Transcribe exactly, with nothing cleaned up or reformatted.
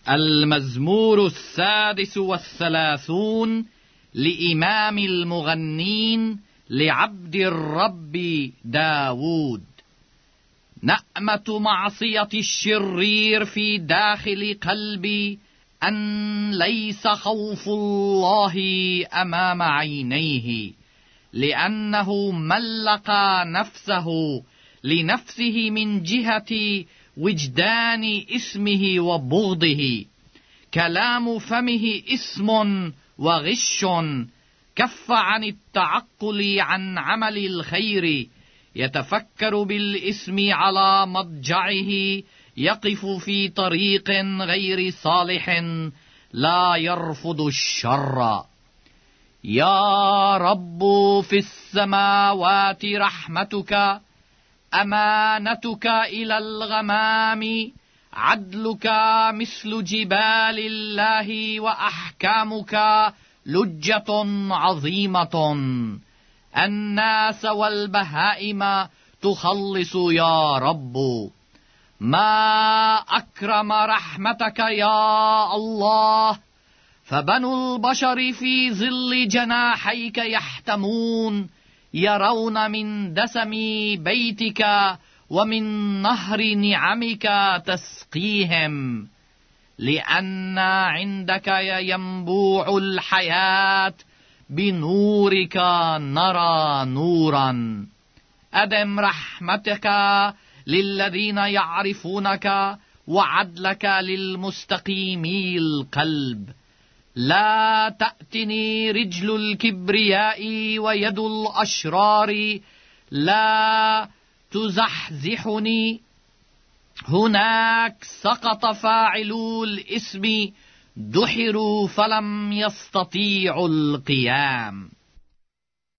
المزمور السادس والثلاثون لإمام المغنين لعبد الرب داود. نأمة معصية الشرير في داخل قلبي أن ليس خوف الله أمام عينيه، لأنه ملق نفسه لنفسه من جهة وجدان اسمه وبغضه. كلام فمه اسم وغش، كف عن التعقل عن عمل الخير. يتفكر بالاسم على مضجعه، يقف في طريق غير صالح، لا يرفض الشر. يا رب في السماوات رحمتك، أمانتك إلى الغمام، عدلك مثل جبال الله، وأحكامك لجة عظيمة. الناس والبهائم تخلص يا رب. ما أكرم رحمتك يا الله، فبنو البشر في ظل جناحيك يحتمون، يرون من دسم بيتك ومن نهر نعمك تسقيهم. لأن عندك ينبوع الحياة، بنورك نرى نورا. أدم رحمتك للذين يعرفونك، وعدلك للمستقيمي القلب. لا تأتني رجل الكبرياء ويد الأشرار، لا تزحزحني. هناك سقط فاعلو الإثم، دحروا فلم يستطيعوا القيام.